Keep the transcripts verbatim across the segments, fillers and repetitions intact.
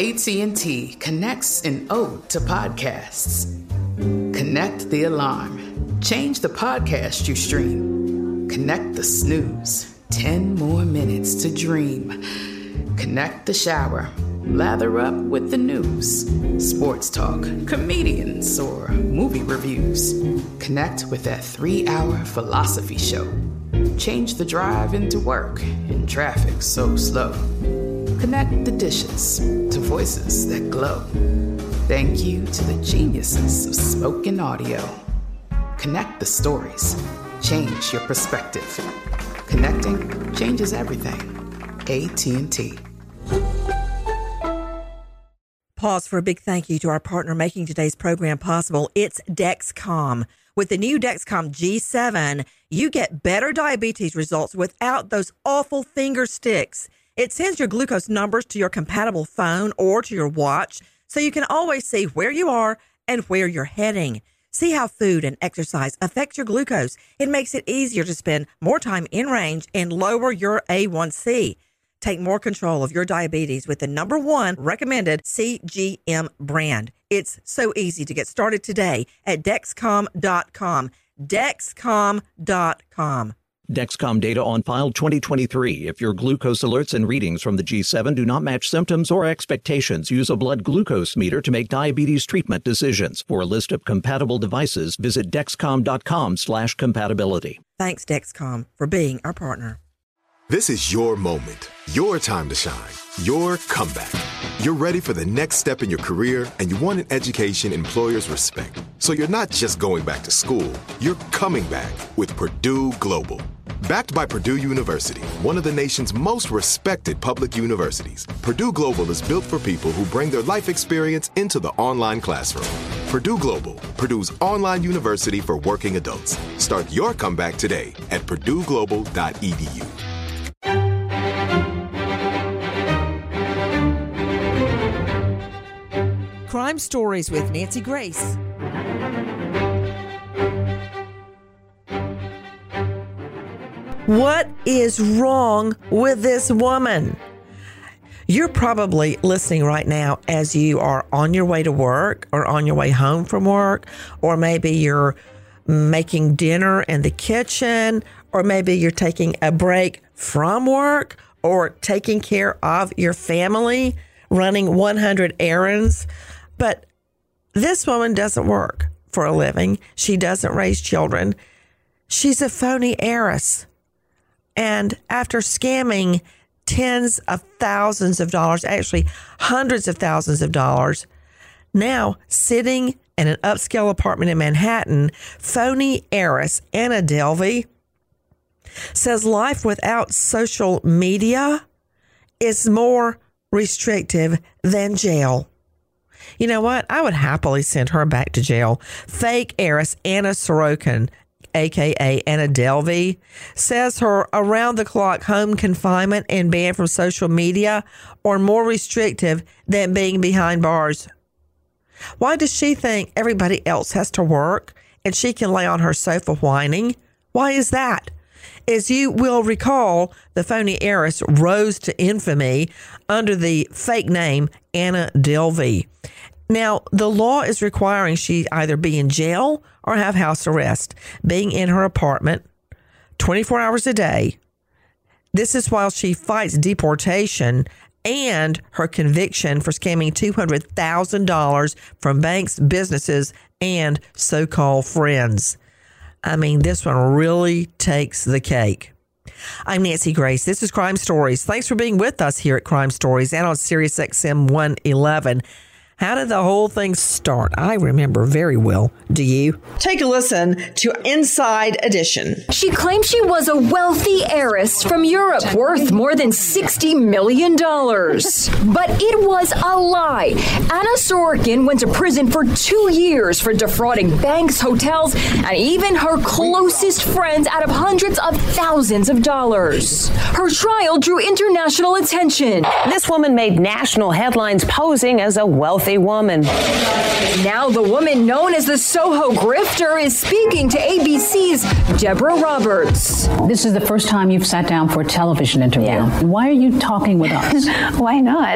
A T and T connects an ode to podcasts. Connect the alarm. Change the podcast you stream. Connect the snooze. Ten more minutes to dream. Connect the shower. Lather up with the news. Sports talk, comedians, or movie reviews. Connect with that three-hour philosophy show. Change the drive into work in traffic so slow. Connect the dishes to voices that glow. Thank you to the geniuses of spoken audio. Connect the stories. Change your perspective. Connecting changes everything. A T and T. Pause for a big thank you to our partner making today's program possible. It's Dexcom. With the new Dexcom G seven, you get better diabetes results without those awful finger sticks. It sends your glucose numbers to your compatible phone or to your watch, so you can always see where you are and where you're heading. See how food and exercise affect your glucose. It makes it easier to spend more time in range and lower your A one C. Take more control of your diabetes with the number one recommended C G M brand. It's so easy to get started today at Dexcom dot com. Dexcom dot com. Dexcom data on file twenty twenty-three. If your glucose alerts and readings from the G seven do not match symptoms or expectations, use a blood glucose meter to make diabetes treatment decisions. For a list of compatible devices, visit Dexcom dot com slash compatibility. Thanks, Dexcom, for being our partner. This is your moment, your time to shine, your comeback. You're ready for the next step in your career, and you want an education employers respect. So you're not just going back to school, you're coming back with Purdue Global. Backed by Purdue University, one of the nation's most respected public universities, Purdue Global is built for people who bring their life experience into the online classroom. Purdue Global, Purdue's online university for working adults. Start your comeback today at purdue global dot e d u. Crime Stories with Nancy Grace. What is wrong with this woman? You're probably listening right now as you are on your way to work or on your way home from work, or maybe you're making dinner in the kitchen, or maybe you're taking a break from work or taking care of your family, running one hundred errands. But this woman doesn't work for a living. She doesn't raise children. She's a phony heiress. And after scamming tens of thousands of dollars, actually hundreds of thousands of dollars, now sitting in an upscale apartment in Manhattan, phony heiress Anna Delvey says life without social media is more restrictive than jail. You know what? I would happily send her back to jail. Fake heiress Anna Sorokin, a k a. Anna Delvey, says her around-the-clock home confinement and ban from social media are more restrictive than being behind bars. Why does she think everybody else has to work and she can lay on her sofa whining? Why is that? As you will recall, the phony heiress rose to infamy under the fake name Anna Delvey. Now, the law is requiring she either be in jail or have house arrest, being in her apartment twenty-four hours a day. This is while she fights deportation and her conviction for scamming two hundred thousand dollars from banks, businesses, and so-called friends. I mean, this one really takes the cake. I'm Nancy Grace. This is Crime Stories. Thanks for being with us here at Crime Stories and on Sirius X M one eleven. How did the whole thing start? I remember very well. Do you? Take a listen to Inside Edition. She claimed she was a wealthy heiress from Europe worth more than sixty million dollars. But it was a lie. Anna Sorokin went to prison for two years for defrauding banks, hotels, and even her closest friends out of hundreds of thousands of dollars. Her trial drew international attention. This woman made national headlines posing as a wealthy wealthy woman. Now the woman known as the Soho grifter is speaking to A B C's Deborah Roberts. This is the first time you've sat down for a television interview. Yeah. Why are you talking with us? Why not?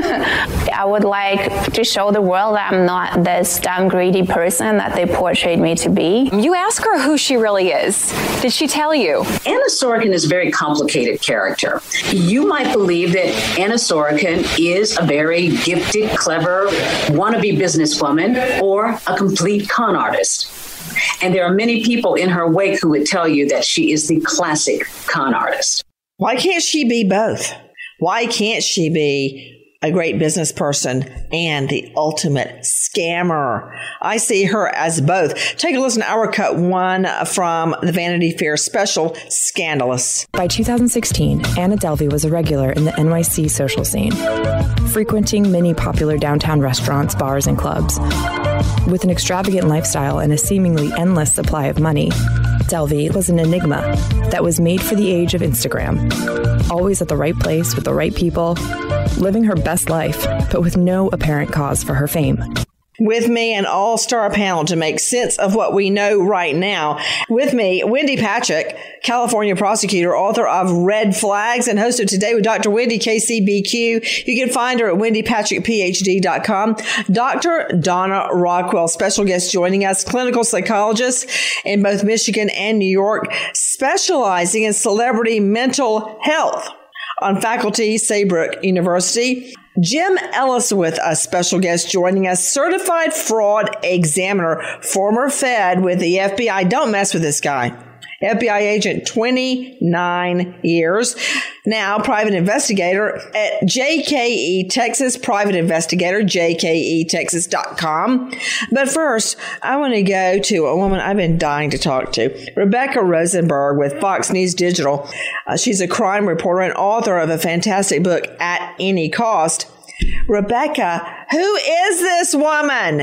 I would like to show the world that I'm not this dumb, greedy person that they portrayed me to be. You ask her who she really is. Did she tell you? Anna Sorokin is a very complicated character. You might believe that Anna Sorokin is a very gifted, clever, wannabe businesswoman or a complete con artist. And there are many people in her wake who would tell you that she is the classic con artist. Why can't she be both? Why can't she be a great business person and the ultimate scammer? I see her as both. Take a listen to our cut one from the Vanity Fair special, Scandalous. By two thousand sixteen, Anna Delvey was a regular in the N Y C social scene, frequenting many popular downtown restaurants, bars, and clubs. With an extravagant lifestyle and a seemingly endless supply of money, Delvey was an enigma that was made for the age of Instagram. Always at the right place with the right people, living her best life, but with no apparent cause for her fame. With me, an all-star panel to make sense of what we know right now. With me, Wendy Patrick, California prosecutor, author of Red Flags, and host of Today with Doctor Wendy, K C B Q. You can find her at wendy patrick p h d dot com. Doctor Donna Rockwell, special guest joining us, clinical psychologist in both Michigan and New York, specializing in celebrity mental health on faculty, Saybrook University. Jim Ellis with us, special guest joining us, certified fraud examiner, former Fed with the F B I. Don't mess with this guy. F B I agent, twenty-nine years. Now, private investigator at J K E Texas, private investigator, j k e texas dot com. But first, I want to go to a woman I've been dying to talk to, Rebecca Rosenberg with Fox News Digital. Uh, she's a crime reporter and author of a fantastic book, At Any Cost. Rebecca, who is this woman?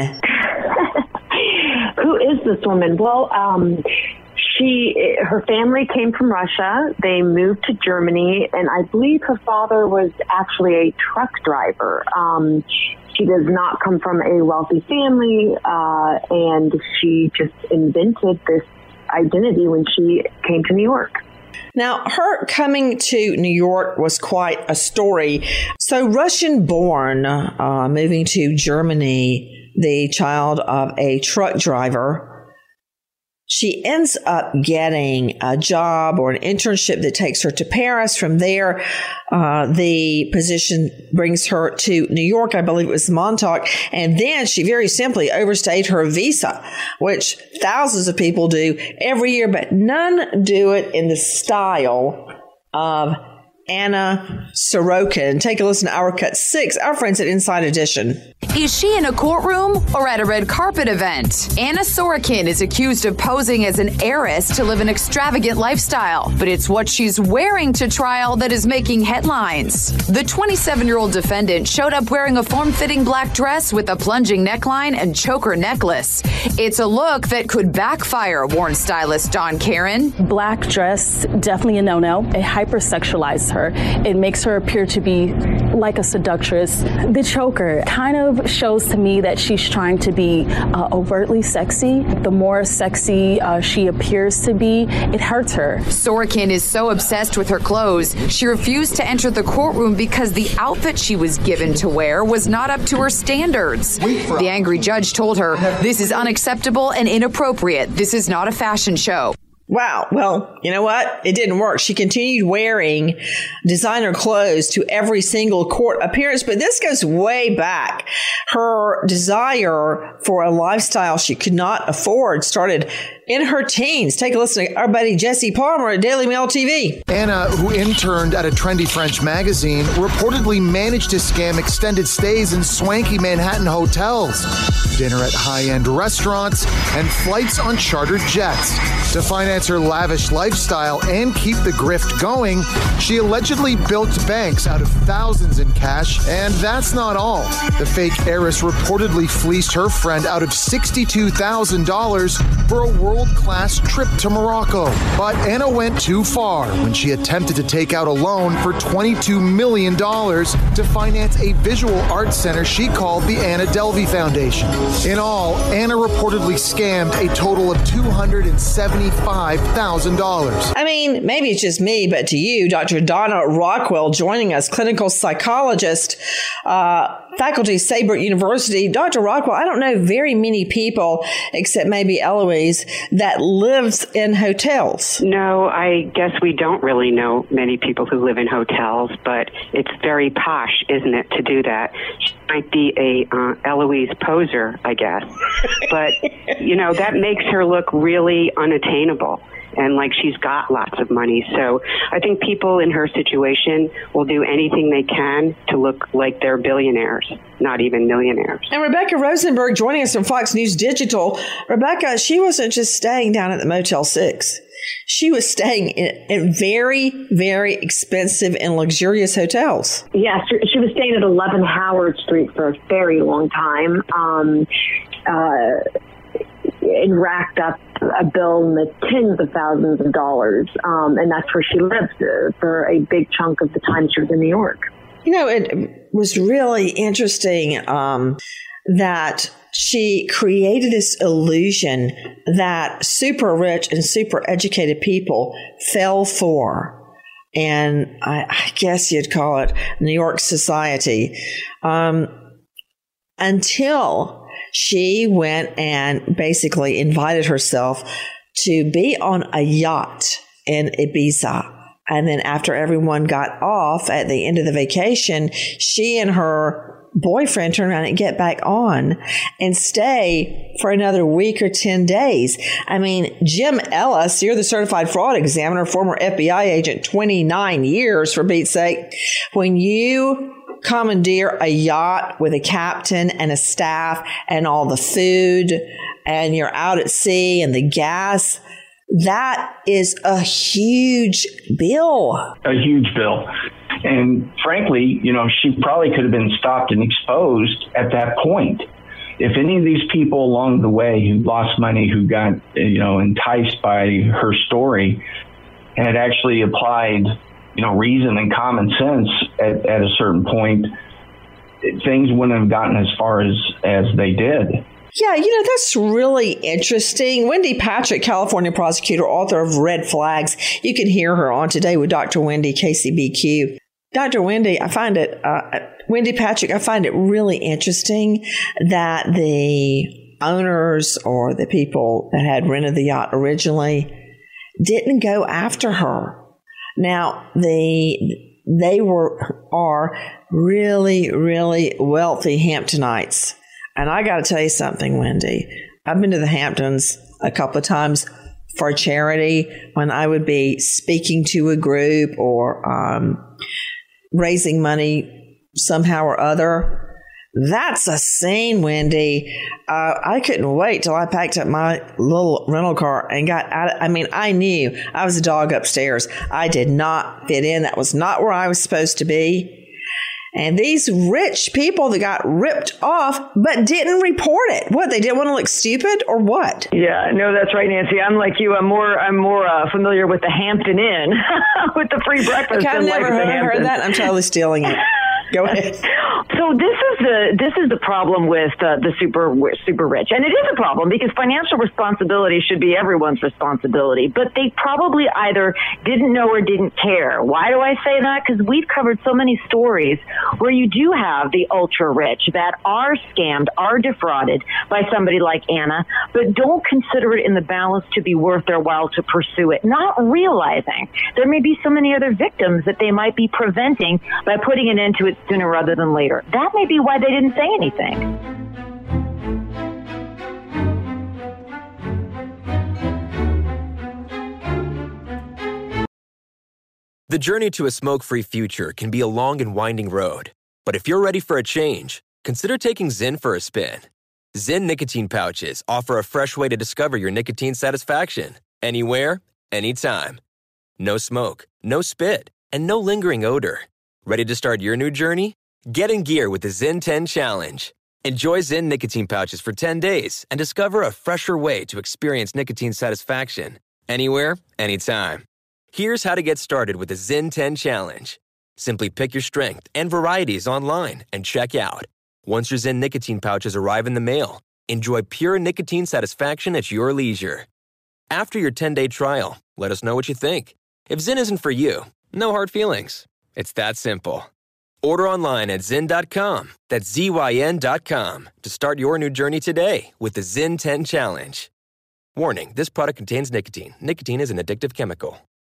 Who is this woman? Well, um, She, her family came from Russia. They moved to Germany, and I believe her father was actually a truck driver. Um, she does not come from a wealthy family, uh, and she just invented this identity when she came to New York. Now, her coming to New York was quite a story. So, Russian-born, uh, moving to Germany, the child of a truck driver. She ends up getting a job or an internship that takes her to Paris. From there, uh, the position brings her to New York. I believe it was Montauk. And then she very simply overstayed her visa, which thousands of people do every year, but none do it in the style of Anna Sorokin. Take a listen to our cut six, our friends at Inside Edition. Is she in a courtroom or at a red carpet event? Anna Sorokin is accused of posing as an heiress to live an extravagant lifestyle, but it's what she's wearing to trial that is making headlines. The twenty-seven-year-old defendant showed up wearing a form-fitting black dress with a plunging neckline and choker necklace. It's a look that could backfire, warned stylist Dawn Karen. Black dress, definitely a no-no. It hypersexualizes her. It makes her appear to be like a seductress. The choker kind of shows to me that she's trying to be uh, overtly sexy. The more sexy uh, she appears to be, it hurts her. Sorokin is so obsessed with her clothes, she refused to enter the courtroom because the outfit she was given to wear was not up to her standards. The angry judge told her, "This is unacceptable and inappropriate. This is not a fashion show." Wow. Well, you know what? It didn't work. She continued wearing designer clothes to every single court appearance, but this goes way back. Her desire for a lifestyle she could not afford started in her teens. Take a listen to our buddy Jesse Palmer at Daily Mail T V. Anna, who interned at a trendy French magazine, reportedly managed to scam extended stays in swanky Manhattan hotels, dinner at high-end restaurants, and flights on chartered jets. To finance her lavish lifestyle and keep the grift going, she allegedly bilked banks out of thousands in cash, and that's not all. The fake heiress reportedly fleeced her friend out of sixty-two thousand dollars for a World world-class trip to Morocco. But Anna went too far when she attempted to take out a loan for twenty-two million dollars to finance a visual arts center she called the Anna Delvey Foundation. In all, Anna reportedly scammed a total of two hundred seventy-five thousand dollars. I mean, maybe it's just me, but to you, Doctor Donna Rockwell joining us, clinical psychologist, uh, faculty at Saybrook University. Doctor Rockwell, I don't know very many people, except maybe Eloise, that lives in hotels. No, I guess we don't really know many people who live in hotels, but it's very posh, isn't it, to do that? She might be a uh, Eloise poser, I guess. But, you know, that makes her look really unattainable and like she's got lots of money. So I think people in her situation will do anything they can to look like they're billionaires, not even millionaires. And Rebecca Rosenberg joining us from Fox News Digital. Rebecca, she wasn't just staying down at the Motel six. She was staying in, in very, very expensive and luxurious hotels. Yes, she was staying at eleven Howard Street for a very long time. Um, uh, and racked up a bill in the tens of thousands of dollars. Um, and that's where she lived uh, for a big chunk of the time she was in New York. You know, it was really interesting um, that she created this illusion that super rich and super educated people fell for. And I, I guess you'd call it New York society. Um, until she went and basically invited herself to be on a yacht in Ibiza. And then after everyone got off at the end of the vacation, she and her boyfriend turn around and get back on and stay for another week or ten days. I mean, Jim Ellis, you're the certified fraud examiner, former F B I agent, twenty-nine years for Pete's sake. When you commandeer a yacht with a captain and a staff and all the food and you're out at sea and the gas, that is a huge bill. A huge bill. And frankly, you know, she probably could have been stopped and exposed at that point. If any of these people along the way who lost money, who got, you know, enticed by her story, had actually applied, you know, reason and common sense at, at a certain point, things wouldn't have gotten as far as, as they did. Yeah, you know, that's really interesting. Wendy Patrick, California prosecutor, author of Red Flags. You can hear her on Today with Doctor Wendy, K C B Q. Doctor Wendy, I find it, uh, Wendy Patrick, I find it really interesting that the owners or the people that had rented the yacht originally didn't go after her. Now, the they were are really, really wealthy Hamptonites. And I got to tell you something, Wendy. I've been to the Hamptons a couple of times for charity when I would be speaking to a group or um, raising money somehow or other. That's a scene, Wendy. Uh, I couldn't wait till I packed up my little rental car and got out. Of, I mean, I knew I was a dog upstairs. I did not fit in. That was not where I was supposed to be. And these rich people that got ripped off but didn't report it. What, they didn't want to look stupid or what? Yeah, no, that's right, Nancy. I'm like you. I'm more I'm more uh, familiar with the Hampton Inn with the free breakfast. Okay, I've never like heard, heard that. I'm totally stealing it. Go ahead. So this is the this is the problem with uh, the super super rich, and it is a problem because financial responsibility should be everyone's responsibility. But they probably either didn't know or didn't care. Why do I say that? Because we've covered so many stories where you do have the ultra rich that are scammed, are defrauded by somebody like Anna, but don't consider it in the balance to be worth their while to pursue it, not realizing there may be so many other victims that they might be preventing by putting an end to it sooner rather than later. That may be why they didn't say anything. The journey to a smoke-free future can be a long and winding road. But if you're ready for a change, consider taking Zyn for a spin. Zyn nicotine pouches offer a fresh way to discover your nicotine satisfaction. Anywhere, anytime. No smoke, no spit, and no lingering odor. Ready to start your new journey? Get in gear with the Zyn ten Challenge. Enjoy Zyn nicotine pouches for ten days and discover a fresher way to experience nicotine satisfaction anywhere, anytime. Here's how to get started with the Zyn ten Challenge. Simply pick your strength and varieties online and check out. Once your Zyn nicotine pouches arrive in the mail, enjoy pure nicotine satisfaction at your leisure. After your ten-day trial, let us know what you think. If Zyn isn't for you, no hard feelings. It's that simple. Order online at zyn dot com. That's Z Y N dot com to start your new journey today with the Zyn ten Challenge. Warning, this product contains nicotine. Nicotine is an addictive chemical.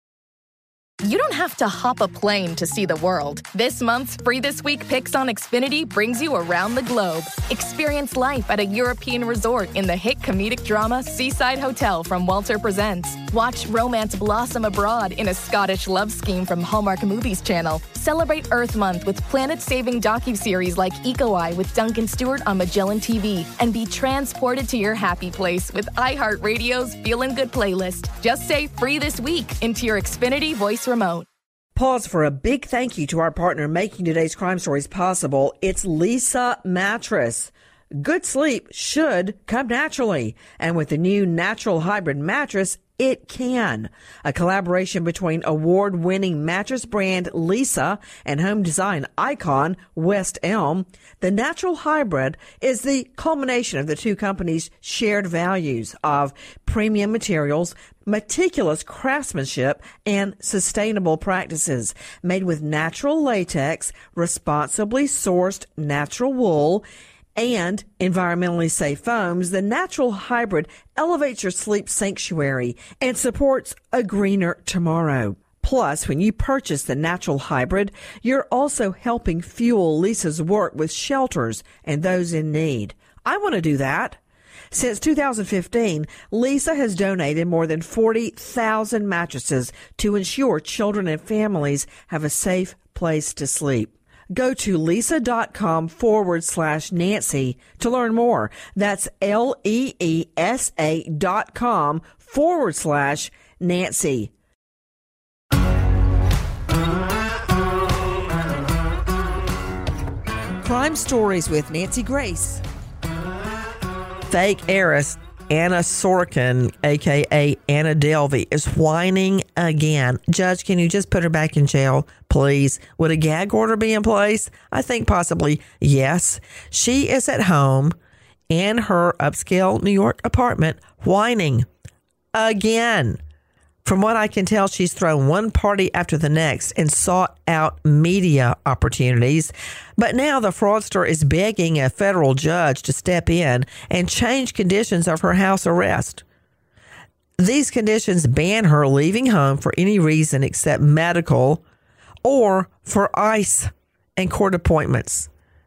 You don't have to hop a plane to see the world. This month's Free This Week Picks on Xfinity brings you around the globe. Experience life at a European resort in the hit comedic drama Seaside Hotel from Walter Presents. Watch romance blossom abroad in a Scottish love scheme from Hallmark Movies Channel. Celebrate Earth Month with planet-saving docuseries like Eco Eye with Duncan Stewart on Magellan T V. And be transported to your happy place with iHeartRadio's Feelin' Good playlist. Just say Free This Week into your Xfinity voice remote. Pause for a big thank you to our partner making today's crime stories possible. It's Leesa Mattress. Good sleep should come naturally. And with the new natural hybrid mattress, it can. A collaboration between award-winning mattress brand Leesa and home design icon West Elm, the natural hybrid is the culmination of the two companies' shared values of premium materials, meticulous craftsmanship, and sustainable practices. Made with natural latex, responsibly sourced natural wool, and environmentally safe foams, the natural hybrid elevates your sleep sanctuary and supports a greener tomorrow. Plus, when you purchase the natural hybrid, you're also helping fuel Leesa's work with shelters and those in need. I want to do that. Since two thousand fifteen, Leesa has donated more than forty thousand mattresses to ensure children and families have a safe place to sleep. Go to Leesa.com forward slash Nancy to learn more. That's L-E-E-S-A dot com forward slash Nancy. Crime Stories with Nancy Grace. Fake heiress Anna Sorokin, a k a. Anna Delvey, is whining again. Judge, can you just put her back in jail, please? Would a gag order be in place? I think possibly yes. She is at home in her upscale New York apartment whining again. From what I can tell, she's thrown one party after the next and sought out media opportunities. But now the fraudster is begging a federal judge to step in and change conditions of her house arrest. These conditions ban her leaving home for any reason except medical or for ICE and court appointments.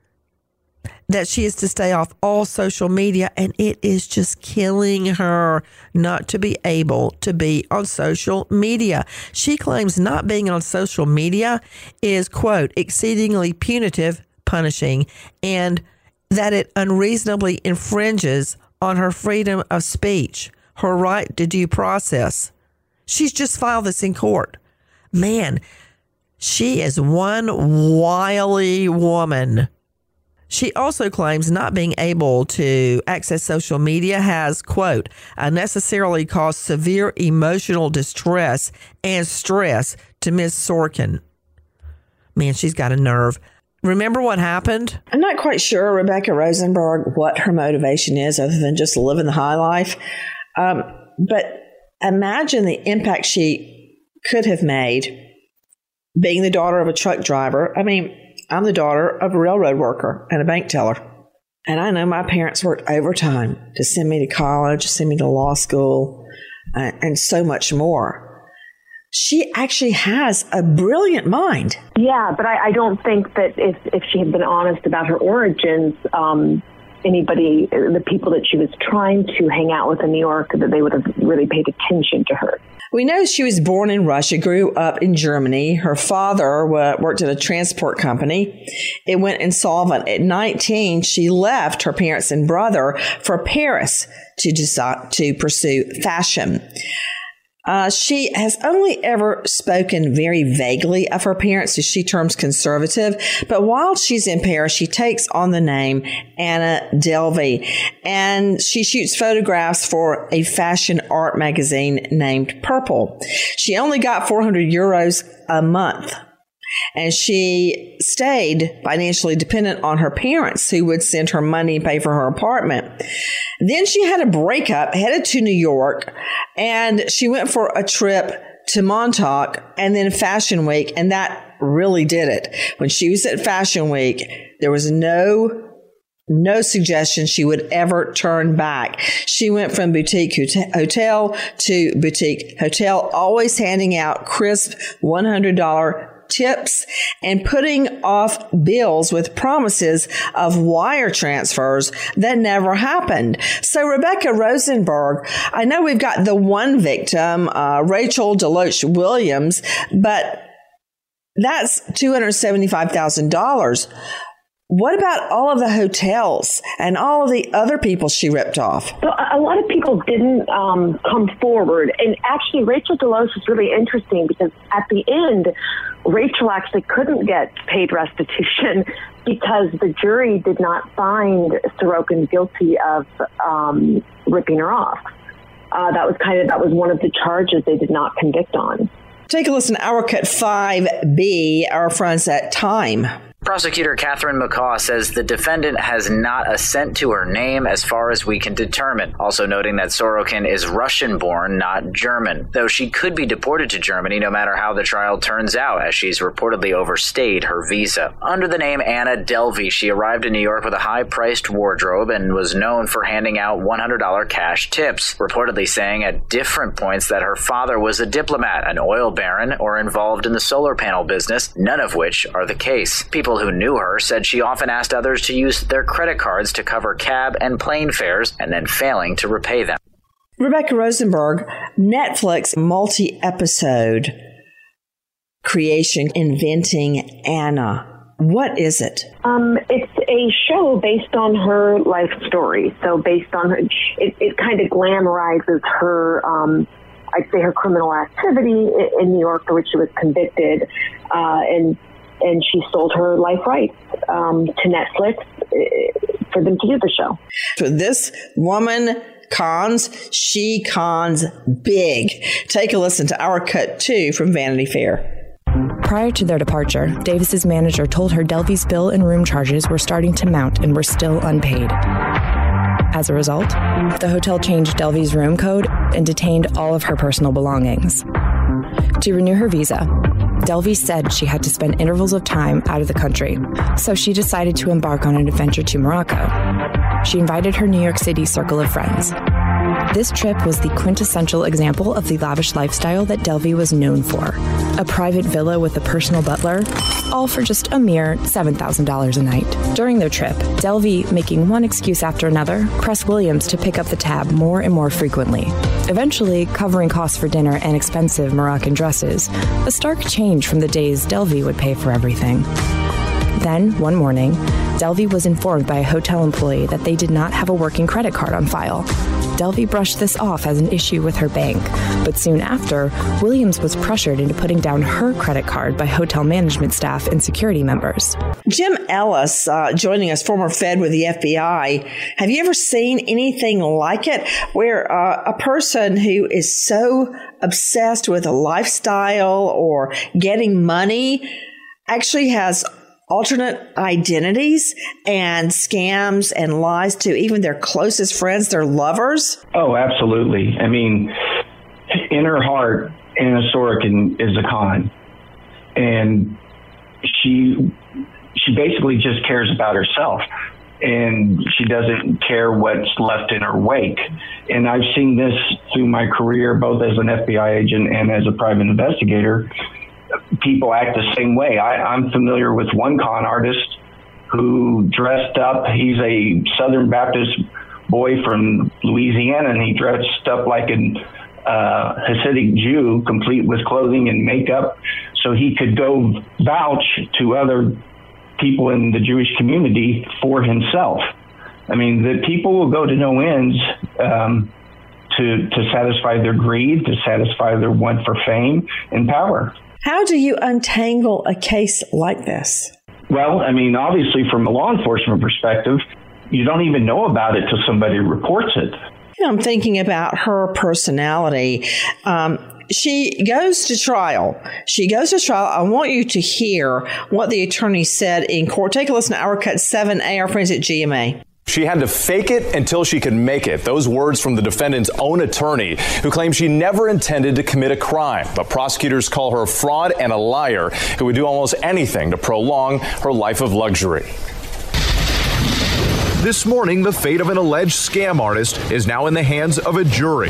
That she is to stay off all social media, and it is just killing her not to be able to be on social media. She claims not being on social media is, quote, exceedingly punitive, punishing, and that it unreasonably infringes on her freedom of speech, her right to due process. She's just filed this in court. Man, she is one wily woman. She also claims not being able to access social media has, quote, unnecessarily caused severe emotional distress and stress to Miz Sorokin. Man, she's got a nerve. Remember what happened? I'm not quite sure, Rebecca Rosenberg, what her motivation is other than just living the high life. Um, but imagine the impact she could have made being the daughter of a truck driver. I mean, I'm the daughter of a railroad worker and a bank teller. And I know my parents worked overtime to send me to college, send me to law school, uh, and so much more. She actually has a brilliant mind. Yeah, but I, I don't think that if, if she had been honest about her origins, um, anybody, the people that she was trying to hang out with in New York, that they would have really paid attention to her. We know she was born in Russia, grew up in Germany. Her father worked at a transport company. It went insolvent. At nineteen, she left her parents and brother for Paris to decide to pursue fashion. Uh, she has only ever spoken very vaguely of her parents, who she terms conservative. But while she's in Paris, she takes on the name Anna Delvey, and she shoots photographs for a fashion art magazine named Purple. She only got four hundred euros a month. And she stayed financially dependent on her parents, who would send her money and pay for her apartment. Then she had a breakup, headed to New York, and she went for a trip to Montauk and then Fashion Week, and that really did it. When she was at Fashion Week, there was no No suggestion she would ever turn back. She went from boutique hotel to boutique hotel, always handing out crisp one hundred dollars tips and putting off bills with promises of wire transfers that never happened. So Rebecca Rosenberg, I know we've got the one victim, uh, Rachel Deloach Williams, but that's two hundred seventy-five thousand dollars. What about all of the hotels and all of the other people she ripped off? So a lot of people didn't um, come forward. And actually, Rachel Deloach is really interesting because at the end, Rachel actually couldn't get paid restitution because the jury did not find Sorokin guilty of um, ripping her off. Uh, that was kind of, that was one of the charges they did not convict on. Take a listen to Our Cut five B, our friends at Time. Prosecutor Catherine McCaw says the defendant has not a cent to her name as far as we can determine, also noting that Sorokin is Russian-born, not German, though she could be deported to Germany no matter how the trial turns out, as she's reportedly overstayed her visa. Under the name Anna Delvey, she arrived in New York with a high-priced wardrobe and was known for handing out one hundred dollars cash tips, reportedly saying at different points that her father was a diplomat, an oil baron, or involved in the solar panel business, none of which are the case. People who knew her said she often asked others to use their credit cards to cover cab and plane fares and then failing to repay them. Rebecca Rosenberg, Netflix multi-episode creation, Inventing Anna. What is it? Um, it's a show based on her life story. So based on her, it, it kind of glamorizes her, um, I'd say her criminal activity in New York for which she was convicted, uh, and and she sold her life rights um, to Netflix for them to do the show. So this woman cons, she cons big. Take a listen to Our Cut two from Vanity Fair. Prior to their departure, Davis's manager told her Delvey's bill and room charges were starting to mount and were still unpaid. As a result, the hotel changed Delvey's room code and detained all of her personal belongings. To renew her visa, Delvey said she had to spend intervals of time out of the country, so she decided to embark on an adventure to Morocco. She invited her New York City circle of friends. This trip was the quintessential example of the lavish lifestyle that Delvey was known for. A private villa with a personal butler, all for just a mere seven thousand dollars a night. During their trip, Delvey, making one excuse after another, pressed Williams to pick up the tab more and more frequently, eventually covering costs for dinner and expensive Moroccan dresses, a stark change from the days Delvey would pay for everything. Then, one morning, Delvey was informed by a hotel employee that they did not have a working credit card on file. Delvey brushed this off as an issue with her bank, but soon after, Williams was pressured into putting down her credit card by hotel management staff and security members. Jim Ellis, uh, joining us, former Fed with the F B I. Have you ever seen anything like it where uh, a person who is so obsessed with a lifestyle or getting money actually has alternate identities and scams and lies to even their closest friends, their lovers? Oh, absolutely. I mean, in her heart, Anna Sorokin is a con. And she she basically just cares about herself. And she doesn't care what's left in her wake. And I've seen this through my career, both as an F B I agent and as a private investigator. People act the same way. I, I'm familiar with one con artist who dressed up. He's a Southern Baptist boy from Louisiana, and he dressed up like an uh, Hasidic Jew, complete with clothing and makeup, so he could go vouch to other people in the Jewish community for himself. I mean, the people will go to no ends um, to, to satisfy their greed, to satisfy their want for fame and power. How do you untangle a case like this? Well, I mean, obviously, from a law enforcement perspective, you don't even know about it till somebody reports it. You know, I'm thinking about her personality. Um, she goes to trial. She goes to trial. I want you to hear what the attorney said in court. Take a listen to Our Cut seven A, our friends at G M A. She had to fake it until she could make it. Those words from the defendant's own attorney, who claims she never intended to commit a crime. But prosecutors call her a fraud and a liar who would do almost anything to prolong her life of luxury. This morning, the fate of an alleged scam artist is now in the hands of a jury.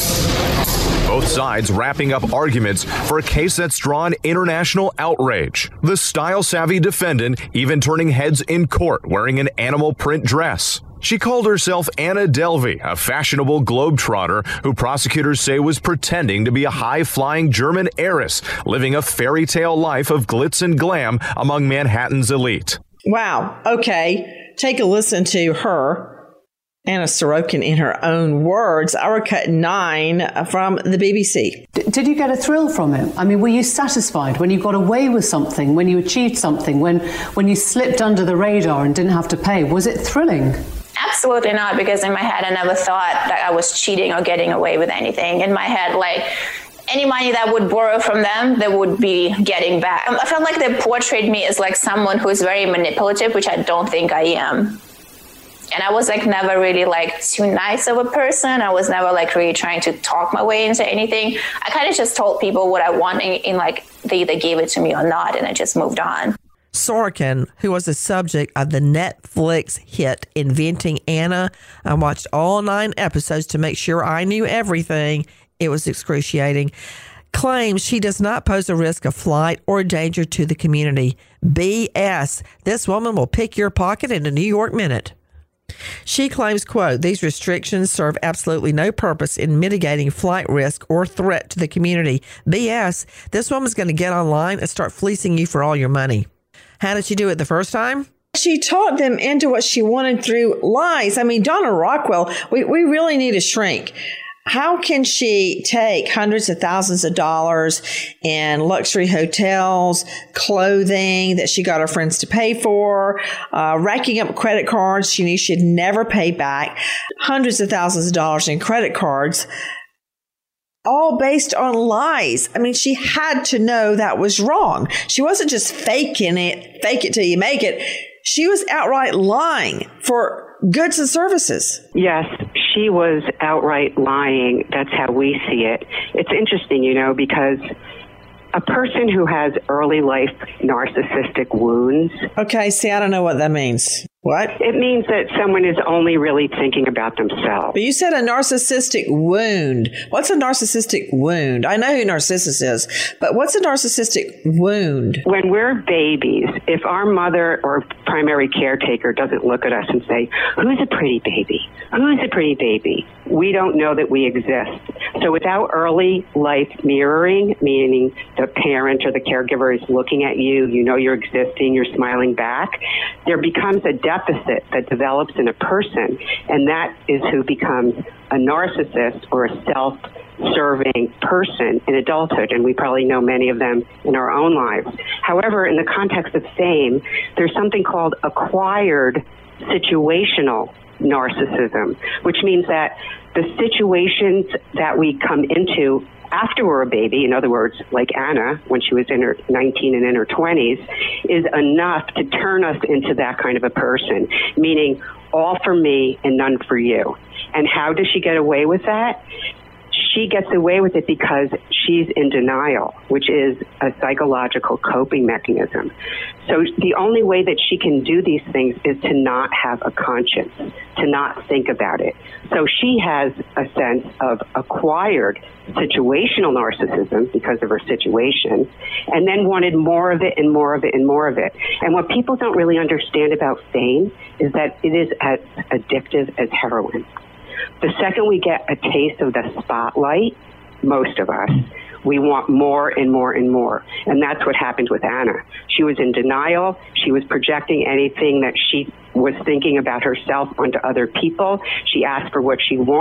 Both sides wrapping up arguments for a case that's drawn international outrage. The style-savvy defendant even turning heads in court wearing an animal print dress. She called herself Anna Delvey, a fashionable globetrotter who prosecutors say was pretending to be a high-flying German heiress, living a fairy tale life of glitz and glam among Manhattan's elite. Wow. Okay. Take a listen to her, Anna Sorokin, in her own words. Our Cut nine from the B B C. D- did you get a thrill from it? I mean, were you satisfied when you got away with something, when you achieved something, when, when you slipped under the radar and didn't have to pay? Was it thrilling? Absolutely not, because in my head, I never thought that I was cheating or getting away with anything. In my head, like, any money that I would borrow from them, they would be getting back. I felt like they portrayed me as like someone who is very manipulative, which I don't think I am. And I was like never really like too nice of a person. I was never like really trying to talk my way into anything. I kind of just told people what I want, and, and like they either gave it to me or not, and I just moved on. Sorokin, who was the subject of the Netflix hit Inventing Anna. I watched all nine episodes to make sure I knew everything. It was excruciating. Claims she does not pose a risk of flight or danger to the community. B S. This woman will pick your pocket in a New York minute. She claims, quote, these restrictions serve absolutely no purpose in mitigating flight risk or threat to the community. B S. This woman's going to get online and start fleecing you for all your money. How did she do it the first time? She talked them into what she wanted through lies. I mean, Donna Rockwell, we, we really need a shrink. How can she take hundreds of thousands of dollars in luxury hotels, clothing that she got her friends to pay for, uh, racking up credit cards she knew she'd never pay back, hundreds of thousands of dollars in credit cards, all based on lies? I mean, she had to know that was wrong. She wasn't just faking it, fake it till you make it. She was outright lying for goods and services. Yes, she was outright lying. That's how we see it. It's interesting, you know, because a person who has early life narcissistic wounds. Okay, see, I don't know what that means. What? It means that someone is only really thinking about themselves. But you said a narcissistic wound. What's a narcissistic wound? I know who Narcissus is, but what's a narcissistic wound? When we're babies, if our mother or primary caretaker doesn't look at us and say, who's a pretty baby? Who's a pretty baby? We don't know that we exist. So without early life mirroring, meaning the parent or the caregiver is looking at you, you know you're existing, you're smiling back, there becomes a deficit that develops in a person, and that is who becomes a narcissist or a self-serving person in adulthood, and we probably know many of them in our own lives. However, in the context of fame, there's something called acquired situational narcissism, which means that the situations that we come into after we're a baby, in other words, like Anna, when she was in her nineteen and in her twenties, is enough to turn us into that kind of a person, meaning all for me and none for you. And how does she get away with that? She gets away with it because she's in denial, which is a psychological coping mechanism. So the only way that she can do these things is to not have a conscience, to not think about it. So she has a sense of acquired situational narcissism because of her situation, and then wanted more of it and more of it and more of it. And what people don't really understand about fame is that it is as addictive as heroin. The second we get a taste of the spotlight, most of us, we want more and more and more. And that's what happened with Anna. She was in denial. She was projecting anything that she was thinking about herself onto other people. She asked for what she want,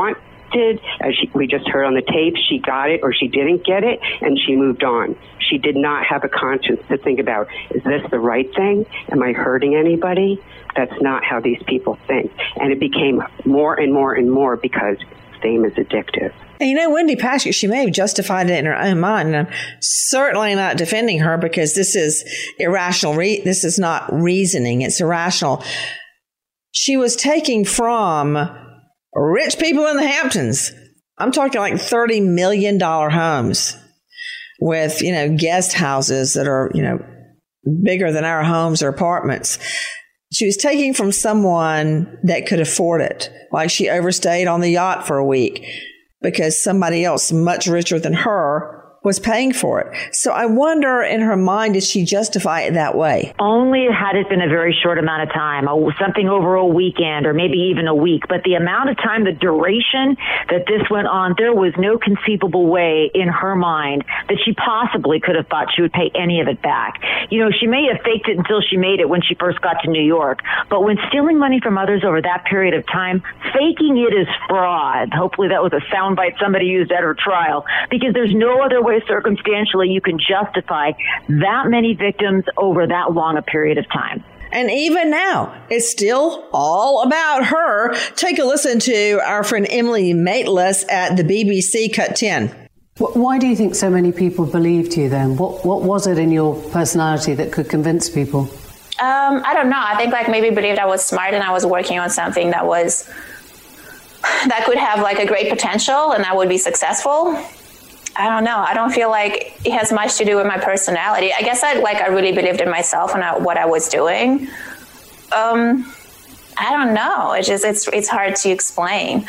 did. As she, we just heard on the tape, she got it or she didn't get it, and she moved on. She did not have a conscience to think about, is this the right thing? Am I hurting anybody? That's not how these people think. And it became more and more and more because fame is addictive. And you know, Wendy Patrick, she may have justified it in her own mind. And I'm certainly not defending her because this is irrational. Re- this is not reasoning. It's irrational. She was taking from rich people in the Hamptons. I'm talking like thirty million dollars homes with, you know, guest houses that are, you know, bigger than our homes or apartments. She was taking from someone that could afford it. Like she overstayed on the yacht for a week because somebody else much richer than her was paying for it. So I wonder in her mind, did she justify it that way? Only had it been a very short amount of time, something over a weekend or maybe even a week. But the amount of time, the duration that this went on, there was no conceivable way in her mind that she possibly could have thought she would pay any of it back. You know, she may have faked it until she made it when she first got to New York. But when stealing money from others over that period of time, faking it is fraud. Hopefully that was a soundbite somebody used at her trial, because there's no other way circumstantially you can justify that many victims over that long a period of time. And even now, it's still all about her. Take a listen to our friend Emily Maitlis at the B B C Cut ten. Why do you think so many people believed you then? What what was it in your personality that could convince people? Um, I don't know. I think like maybe believed I was smart and I was working on something that was that could have like a great potential and I would be successful. I don't know. I don't feel like it has much to do with my personality. I guess I like I really believed in myself and I, what I was doing. Um, I don't know. It's just it's it's hard to explain.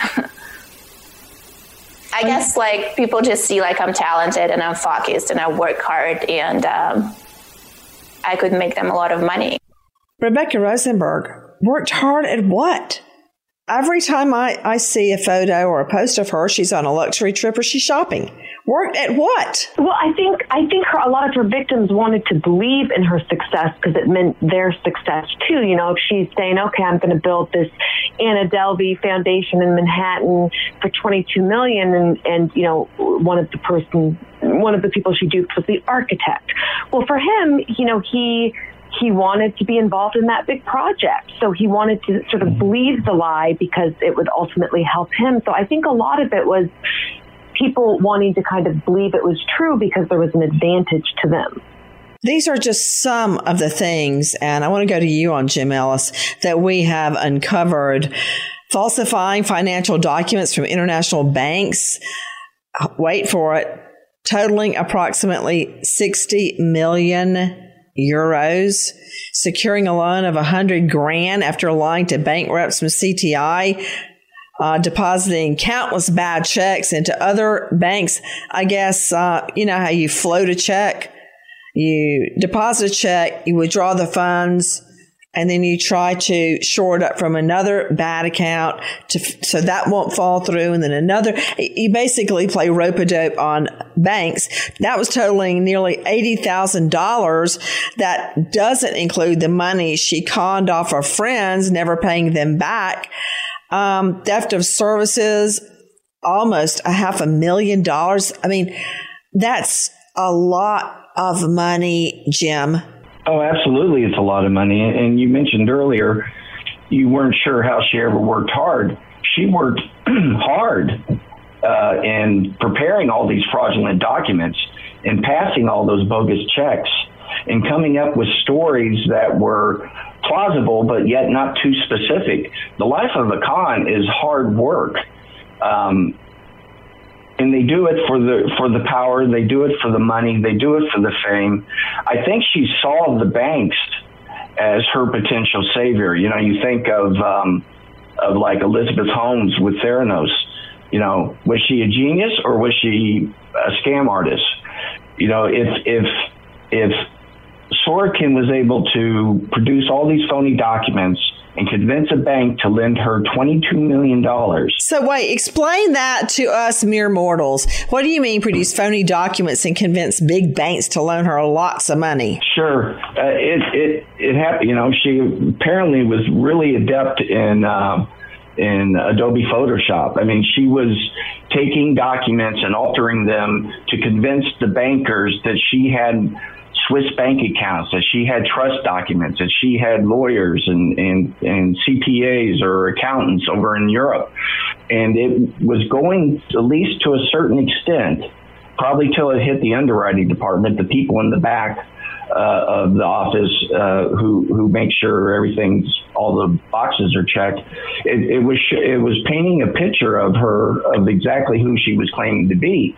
I guess like people just see like I'm talented and I'm focused and I work hard and um, I could make them a lot of money. Rebecca Rosenberg worked hard at what? Every time I, I see a photo or a post of her, she's on a luxury trip or she's shopping. Worked at what? Well, I think I think her, a lot of her victims wanted to believe in her success because it meant their success too. You know, if she's saying, "Okay, I'm going to build this Anna Delvey Foundation in Manhattan for twenty-two million dollars," and and you know, one of the person, one of the people she duped was the architect. Well, for him, you know, he. He wanted to be involved in that big project. So he wanted to sort of believe the lie because it would ultimately help him. So I think a lot of it was people wanting to kind of believe it was true because there was an advantage to them. These are just some of the things, and I want to go to you on Jim Ellis, that we have uncovered. Falsifying financial documents from international banks, wait for it, totaling approximately sixty million euros, securing a loan of a hundred grand after lying to bank reps from C T I, uh, depositing countless bad checks into other banks. I guess, uh, you know how you float a check, you deposit a check, you withdraw the funds, and then you try to shore it up from another bad account to, so that won't fall through. And then another, you basically play rope-a-dope on banks. That was totaling nearly eighty thousand dollars. That doesn't include the money she conned off her friends, never paying them back. Um, theft of services, almost a half a million dollars. I mean, that's a lot of money, Jim. Oh, absolutely. It's a lot of money. And you mentioned earlier, you weren't sure how she ever worked hard. She worked hard uh, in preparing all these fraudulent documents and passing all those bogus checks and coming up with stories that were plausible, but yet not too specific. The life of a con is hard work. Um, And they do it for the for the power. They do it for the money. They do it for the fame. I think she saw the banks as her potential savior. You know, you think of um, of like Elizabeth Holmes with Theranos. You know, was she a genius or was she a scam artist? You know, if if if Sorokin was able to produce all these phony documents and convince a bank to lend her twenty-two million dollars. So wait, explain that to us mere mortals. What do you mean produce phony documents and convince big banks to loan her lots of money? Sure. Uh, it, it, it happened. You know, she apparently was really adept in, uh, in Adobe Photoshop. I mean, she was taking documents and altering them to convince the bankers that she had Swiss bank accounts, that she had trust documents, that she had lawyers and, and, and C P As or accountants over in Europe. And it was going, at least to a certain extent, probably till it hit the underwriting department, the people in the back uh, of the office uh, who who make sure everything's, all the boxes are checked. It, it was it was painting a picture of her, of exactly who she was claiming to be.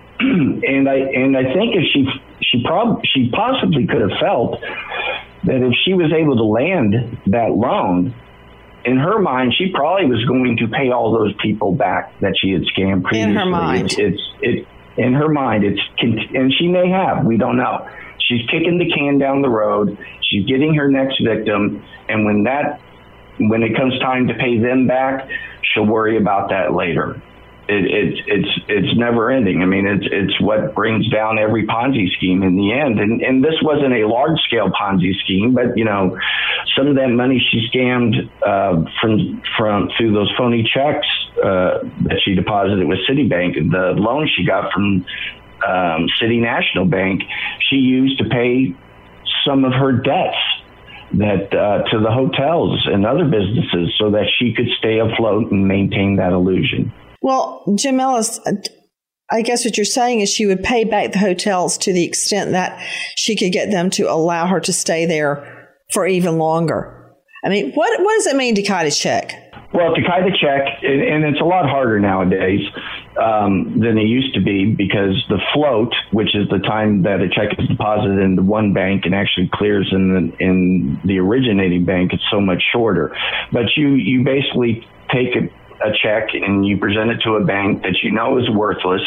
and I and I think if she she prob she possibly could have felt that if she was able to land that loan, in her mind, she probably was going to pay all those people back that she had scammed previously. In her mind, it's, it's it in her mind. It's and she may have. We don't know. She's kicking the can down the road. She's getting her next victim, and when that when it comes time to pay them back, she'll worry about that later. It, it, it's it's never ending. I mean, it's it's what brings down every Ponzi scheme in the end. And and this wasn't a large scale Ponzi scheme, but you know, some of that money she scammed uh, from from through those phony checks uh, that she deposited with Citibank, the loan she got from um, City National Bank, she used to pay some of her debts that uh, to the hotels and other businesses, so that she could stay afloat and maintain that illusion. Well, Jim Ellis, I guess what you're saying is she would pay back the hotels to the extent that she could get them to allow her to stay there for even longer. I mean, what what does it mean to kite a check? Well, to kite a check, and it's a lot harder nowadays um, than it used to be, because the float, which is the time that a check is deposited into one bank and actually clears in the, in the originating bank, it's so much shorter. But you, you basically take a a check and you present it to a bank that you know is worthless,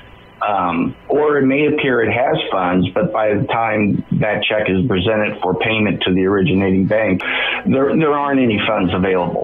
um, or it may appear it has funds, but by the time that check is presented for payment to the originating bank, there, there aren't any funds available.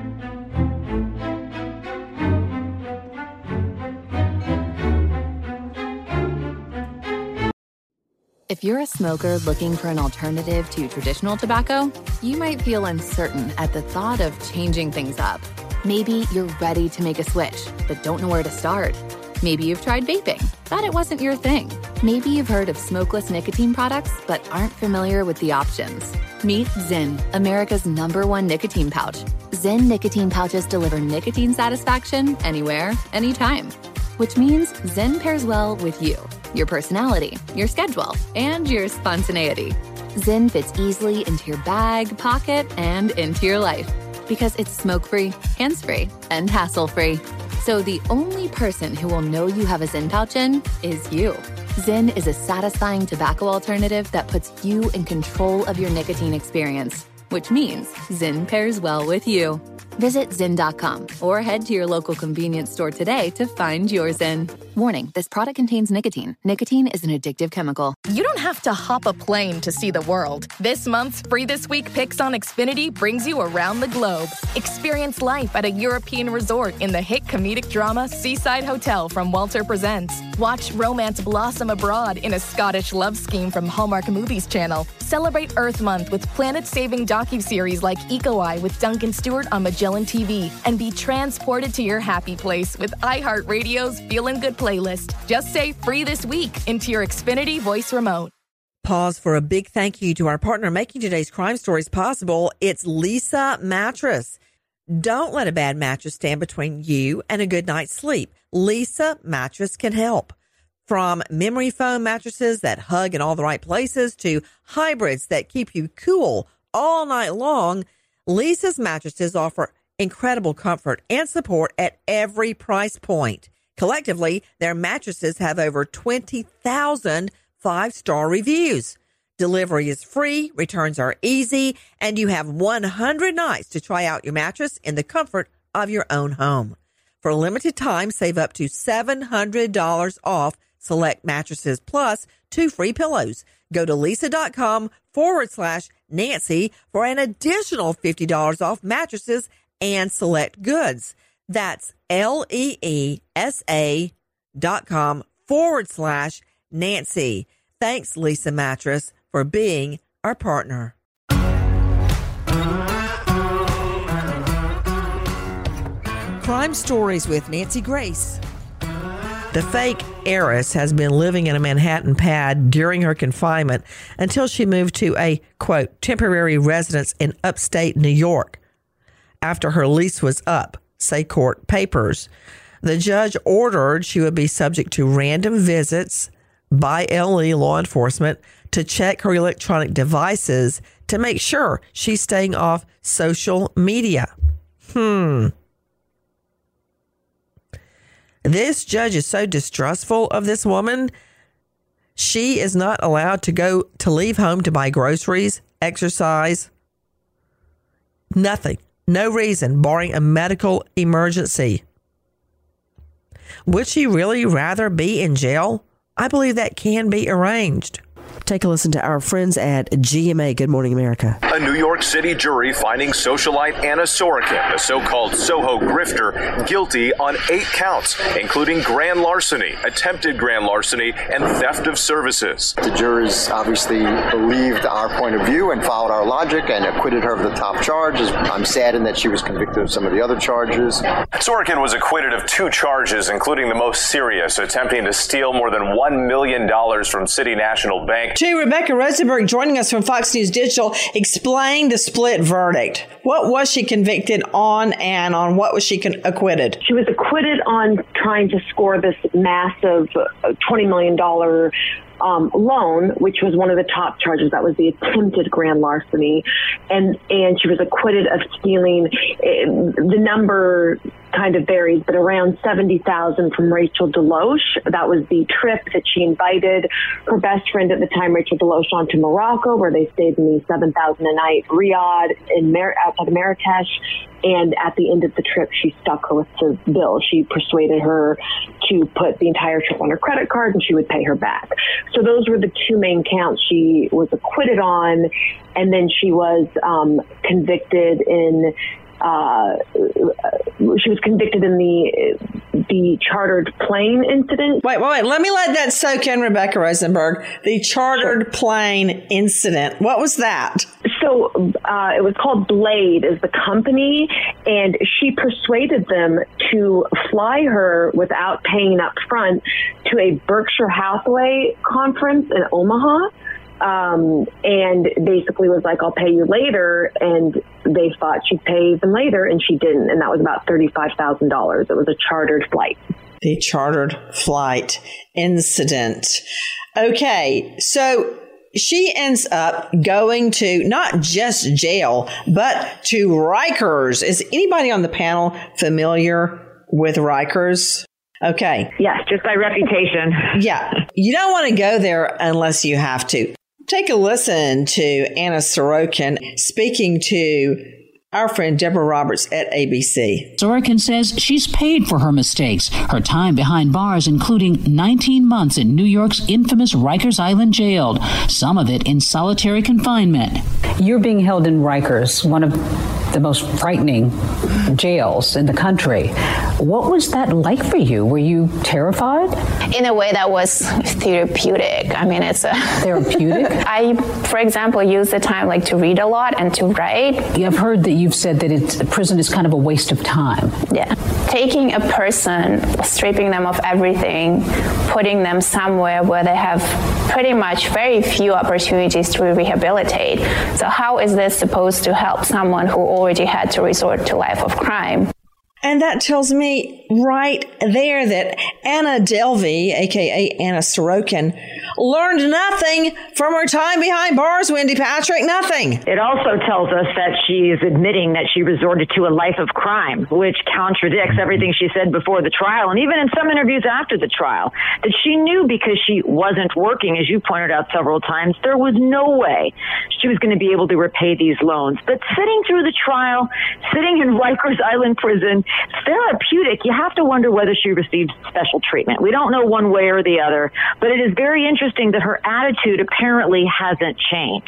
If you're a smoker looking for an alternative to traditional tobacco, you might feel uncertain at the thought of changing things up. Maybe you're ready to make a switch, but don't know where to start. Maybe you've tried vaping, thought it wasn't your thing. Maybe you've heard of smokeless nicotine products, but aren't familiar with the options. Meet Zyn, America's number one nicotine pouch. Zyn nicotine pouches deliver nicotine satisfaction anywhere, anytime. Which means Zyn pairs well with you, your personality, your schedule, and your spontaneity. Zyn fits easily into your bag, pocket, and into your life. Because it's smoke-free, hands-free, and hassle-free. So the only person who will know you have a Zyn pouch in is you. Zyn is a satisfying tobacco alternative that puts you in control of your nicotine experience, which means Zyn pairs well with you. Visit Zyn dot com or head to your local convenience store today to find your Zyn. Warning, this product contains nicotine. Nicotine is an addictive chemical. You don't have to hop a plane to see the world. This month's Free This Week Picks on Xfinity brings you around the globe. Experience life at a European resort in the hit comedic drama Seaside Hotel from Walter Presents. Watch romance blossom abroad in a Scottish love scheme from Hallmark Movies Channel. Celebrate Earth Month with planet-saving docuseries like Eco Eye with Duncan Stewart on Magellan T V. And be transported to your happy place with iHeartRadio's Feelin' Good playlist. Just say Free This Week into your Xfinity voice remote. Pause for a big thank you to our partner making today's crime stories possible. It's Leesa Mattress. Don't let a bad mattress stand between you and a good night's sleep. Leesa Mattress can help. From memory foam mattresses that hug in all the right places to hybrids that keep you cool all night long, Leesa's mattresses offer incredible comfort and support at every price point. Collectively, their mattresses have over twenty thousand five-star reviews. Delivery is free, returns are easy, and you have one hundred nights to try out your mattress in the comfort of your own home. For a limited time, save up to seven hundred dollars off select mattresses plus two free pillows. Go to Leesa.com forward slash Nancy for an additional fifty dollars off mattresses and select goods. That's L-E-E-S-A dot com forward slash Nancy. Thanks, Leesa Mattress, for being our partner. Crime Stories with Nancy Grace. The fake heiress has been living in a Manhattan pad during her confinement until she moved to a, quote, temporary residence in upstate New York after her lease was up, say court papers. The judge ordered she would be subject to random visits by L E law enforcement to check her electronic devices to make sure she's staying off social media. Hmm. This judge is so distrustful of this woman. She is not allowed to go to leave home to buy groceries, exercise, nothing. No reason, barring a medical emergency. Would she really rather be in jail? I believe that can be arranged. Take a listen to our friends at G M A Good Morning America. A New York City jury finding socialite Anna Sorokin, the so-called Soho grifter, guilty on eight counts, including grand larceny, attempted grand larceny, and theft of services. The jurors obviously believed our point of view and followed our logic and acquitted her of the top charges. I'm saddened that she was convicted of some of the other charges. Sorokin was acquitted of two charges, including the most serious, attempting to steal more than one million dollars from City National Bank. To Rebecca Rosenberg joining us from Fox News Digital, explain the split verdict. What was she convicted on, and on what was she con- acquitted? She was acquitted on trying to score this massive twenty million dollars um, loan, which was one of the top charges. That was the attempted grand larceny. And, and she was acquitted of stealing, uh, the number kind of varies, but around seventy thousand from Rachel Deloche. That was the trip that she invited her best friend at the time, Rachel Deloche, on to Morocco, where they stayed in the seven thousand a night riad in Mar- outside of Marrakesh. And at the end of the trip, she stuck her with the bill. She persuaded her to put the entire trip on her credit card and she would pay her back. So those were the two main counts she was acquitted on. And then she was um, convicted in Uh, she was convicted in the the chartered plane incident. Wait, wait, wait. Let me let that soak in, Rebecca Rosenberg. The chartered sure. plane incident. What was that? So uh, it was called Blade is the company, and she persuaded them to fly her without paying up front to a Berkshire Hathaway conference in Omaha. Um, and basically was like, I'll pay you later. And they thought she'd pay them later, and she didn't. And that was about thirty-five thousand dollars. It was a chartered flight. The chartered flight incident. Okay. So she ends up going to not just jail, but to Rikers. Is anybody on the panel familiar with Rikers? Okay. Yes, just by reputation. Yeah. You don't want to go there unless you have to. Take a listen to Anna Sorokin speaking to our friend Deborah Roberts at A B C. Sorokin says she's paid for her mistakes, her time behind bars, including nineteen months in New York's infamous Rikers Island jail, some of it in solitary confinement. You're being held in Rikers, one of the most frightening jails in the country. What was that like for you? Were you terrified? In a way that was therapeutic. I mean, it's a therapeutic. I, for example, use the time like to read a lot and to write. I've heard that you've said that it's, prison is kind of a waste of time. Yeah. Taking a person, stripping them of everything, putting them somewhere where they have pretty much very few opportunities to rehabilitate. So how is this supposed to help someone who already had to resort to life of crime? And that tells me right there that Anna Delvey, a k a. Anna Sorokin, learned nothing from her time behind bars, Wendy Patrick, nothing. It also tells us that she is admitting that she resorted to a life of crime, which contradicts everything she said before the trial, and even in some interviews after the trial, that she knew because she wasn't working, as you pointed out several times, there was no way she was going to be able to repay these loans. But sitting through the trial, sitting in Rikers Island prison, therapeutic. You have to wonder whether she received special treatment. We don't know one way or the other, but it is very interesting that her attitude apparently hasn't changed.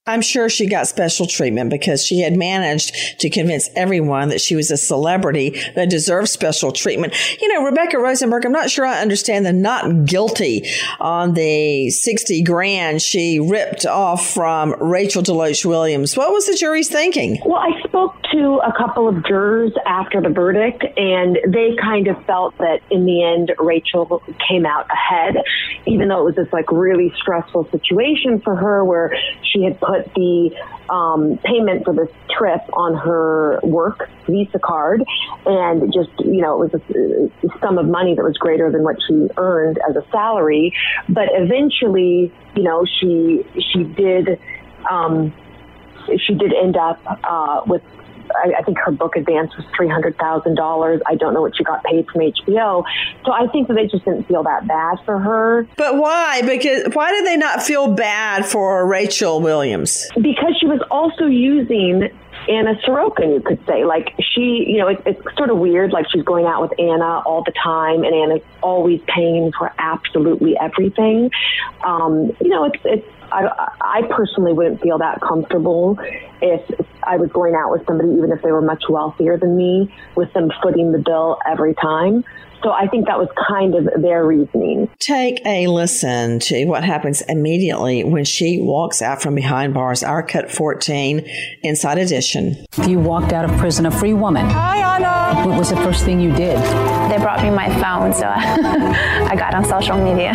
I'm sure she got special treatment because she had managed to convince everyone that she was a celebrity that deserved special treatment. You know, Rebecca Rosenberg, I'm not sure I understand the not guilty on the sixty grand she ripped off from Rachel Deloach Williams. What was the jury's thinking? Well, I spoke to a couple of jurors after the verdict, and they kind of felt that in the end, Rachel came out ahead, even though it was this like really stressful situation for her where she had put the um, payment for this trip on her work Visa card, and just, you know, it was a, a sum of money that was greater than what she earned as a salary. But eventually, you know, she she did um, she did end up uh, with, I, I think her book advance was three hundred thousand dollars. I don't know what she got paid from H B O. So I think that they just didn't feel that bad for her. But why? Because why did they not feel bad for Rachel Williams? Because she was also using Anna Sorokin, you could say. Like, she, you know, it, it's sort of weird. Like, she's going out with Anna all the time, and Anna's always paying for absolutely everything. Um, you know, it's, it's, I, I personally wouldn't feel that comfortable if I was going out with somebody, even if they were much wealthier than me, with them footing the bill every time. So I think that was kind of their reasoning. Take a listen to what happens immediately when she walks out from behind bars. Our Cut fourteen, Inside Edition. You walked out of prison a free woman. Hi, Anna. What was the first thing you did? They brought me my phone, so I got on social media.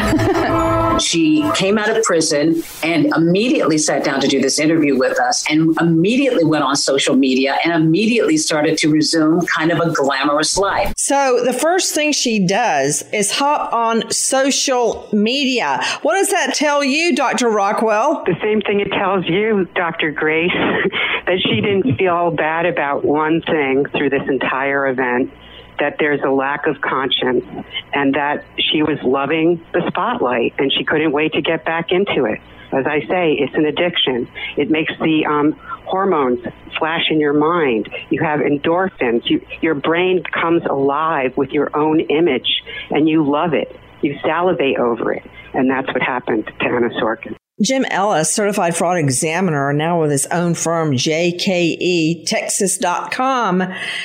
She came out of prison and immediately sat down to do this interview with us, and immediately went on social media and immediately started to resume kind of a glamorous life. So the first thing she does is hop on social media. What does that tell you, Doctor Rockwell? The same thing it tells you, Doctor Grace, that she didn't feel bad about one thing through this entire event, that there's a lack of conscience, and that she was loving the spotlight and she couldn't wait to get back into it. As I say, it's an addiction. It makes the um, hormones flash in your mind. You have endorphins. You, your brain comes alive with your own image, and you love it. You salivate over it. And that's what happened to Anna Sorokin. Jim Ellis, certified fraud examiner, now with his own firm, J K E Texas dot com.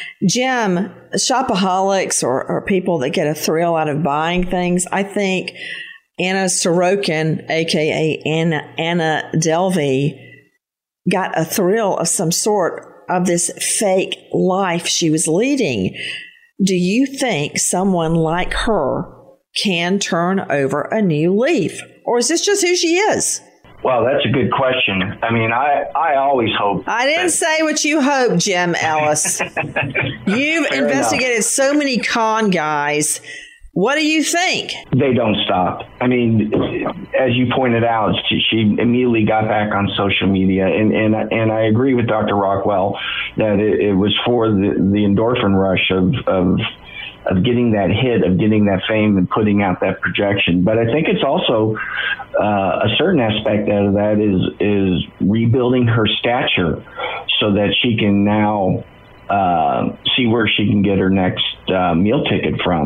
Jim, shopaholics or, or people that get a thrill out of buying things, I think Anna Sorokin, a k a. Anna, Anna Delvey, got a thrill of some sort of this fake life she was leading. Do you think someone like her can turn over a new leaf? Or is this just who she is? Well, that's a good question. I mean, I, I always hope. I didn't that- say what you hope, Jim Ellis. You've Fair investigated enough. so many con guys. What do you think? They don't stop. I mean, as you pointed out, she, she immediately got back on social media, and and and I agree with Doctor Rockwell that it, it was for the, the endorphin rush of of of getting that hit, of getting that fame and putting out that projection. But I think it's also uh, a certain aspect out of that is is rebuilding her stature so that she can now uh, see where she can get her next uh, meal ticket from.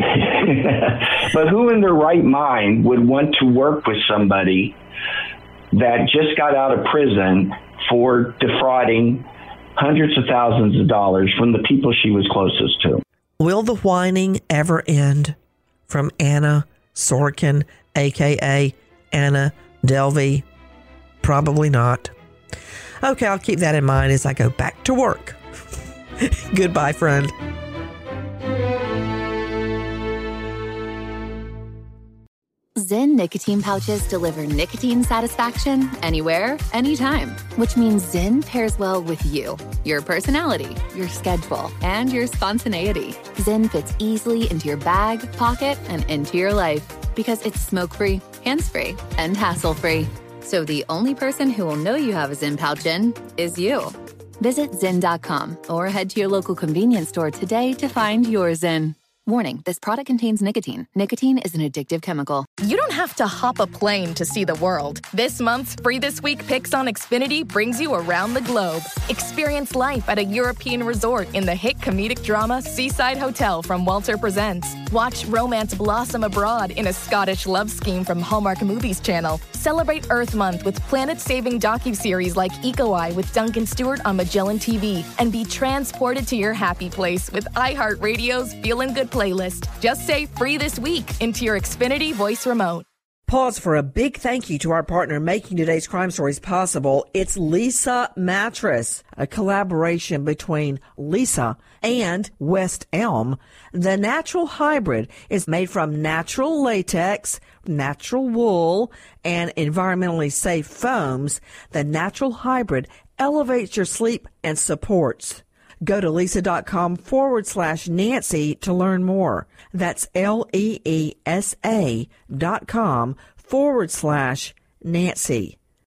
But who in their right mind would want to work with somebody that just got out of prison for defrauding hundreds of thousands of dollars from the people she was closest to? Will the whining ever end from Anna Sorokin, a k a. Anna Delvey? Probably not. Okay, I'll keep that in mind as I go back to work. Goodbye, friend. Zyn nicotine pouches deliver nicotine satisfaction anywhere, anytime, which means Zyn pairs well with you, your personality, your schedule, and your spontaneity. Zyn fits easily into your bag, pocket, and into your life because it's smoke-free, hands-free, and hassle-free. So the only person who will know you have a Zyn pouch in is you. Visit Zyn dot com or head to your local convenience store today to find your Zyn. Warning, this product contains nicotine. Nicotine is an addictive chemical. You don't have to hop a plane to see the world. This month's Free This Week Picks on Xfinity brings you around the globe. Experience life at a European resort in the hit comedic drama Seaside Hotel from Walter Presents. Watch romance blossom abroad in a Scottish love scheme from Hallmark Movies Channel. Celebrate Earth Month with planet-saving docuseries like Eco-Eye with Duncan Stewart on Magellan T V. And be transported to your happy place with iHeartRadio's Feelin' Good playlist. Just say free this week into your Xfinity voice remote. Pause for a big thank you to our partner making today's crime stories possible. It's Leesa Mattress, a collaboration between Leesa and West Elm. The natural hybrid is made from natural latex, natural wool, and environmentally safe foams. The natural hybrid elevates your sleep and supports. Go to Leesa.com forward slash Nancy to learn more. That's L-E-E-S-A dot com forward slash Nancy.